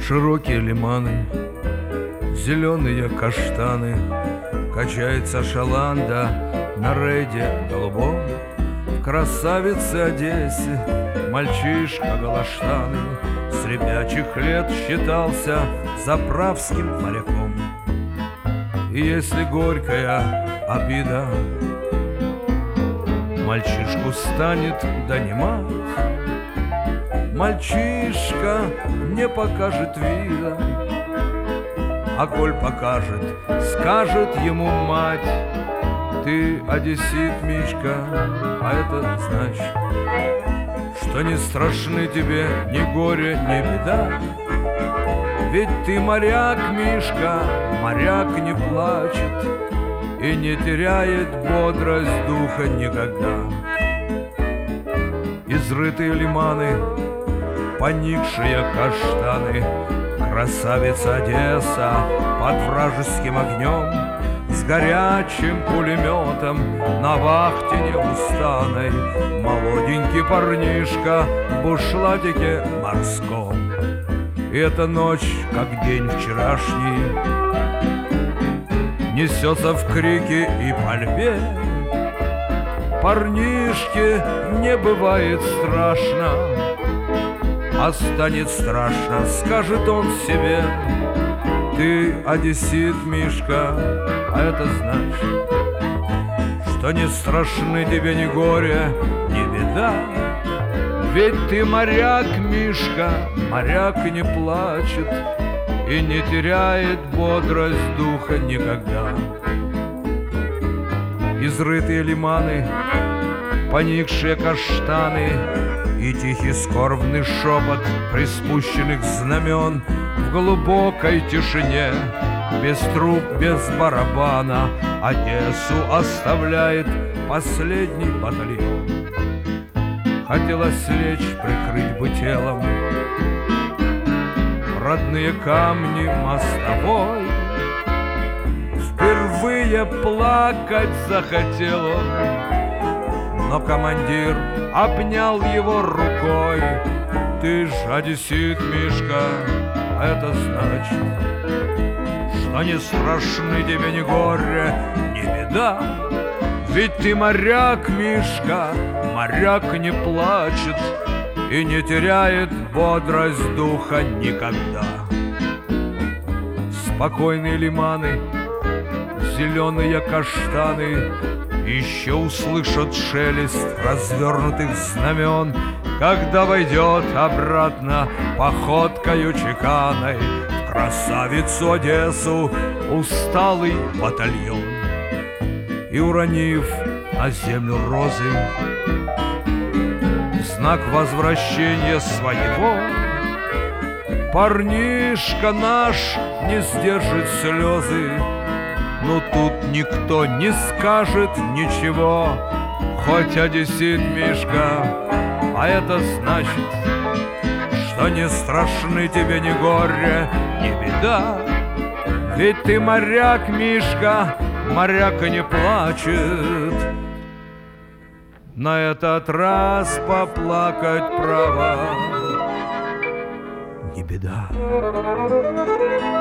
Широкие лиманы, зеленые каштаны, качается шаланда на рейде голубом. В красавице Одессе мальчишка Галаштаны с ребячих лет считался заправским моряком. И если горькая обида мальчишку станет донимать, мальчишка не покажет вида, а коль покажет, скажет ему мать: ты одессит, Мишка, а это значит, что не страшны тебе ни горе, ни беда. Ведь ты моряк, Мишка, моряк не плачет и не теряет бодрость духа никогда. Изрытые лиманы, поникшие каштаны, красавица Одесса под вражеским огнем, с горячим пулеметом на вахте неустанной, молоденький парнишка в бушлатике морском. И эта ночь, как день вчерашний, несется в крике и пальбе. Парнишке не бывает страшно, а станет страшно, скажет он себе: ты одессит, Мишка, а это значит, что не страшны тебе ни горе, ни беда. Ведь ты моряк, Мишка, моряк не плачет и не теряет бодрость духа никогда. Изрытые лиманы, поникшие каштаны и тихий скорбный шепот приспущенных знамен в глубокой тишине, без труб, без барабана, Одессу оставляет последний батальон. Хотелось лечь, прикрыть бы телом родные камни мостовой. Впервые плакать захотел он, но командир обнял его рукой: ты ж одессит, Мишка, а это значит, что не страшны тебе ни горе, ни беда. Ведь ты моряк, Мишка, моряк не плачет и не теряет бодрость духа никогда. Спокойные лиманы, зеленые каштаны еще услышат шелест развернутых знамен, когда войдет обратно походкою чеканой в красавицу Одессу усталый батальон. И уронив на землю розы в знак возвращения своего, парнишка наш не сдержит слезы. Но тут никто не скажет ничего, хоть одессит, Мишка, а это значит, что не страшны тебе ни горе, ни беда. Ведь ты моряк, Мишка, моряк не плачет. На этот раз поплакать право не беда.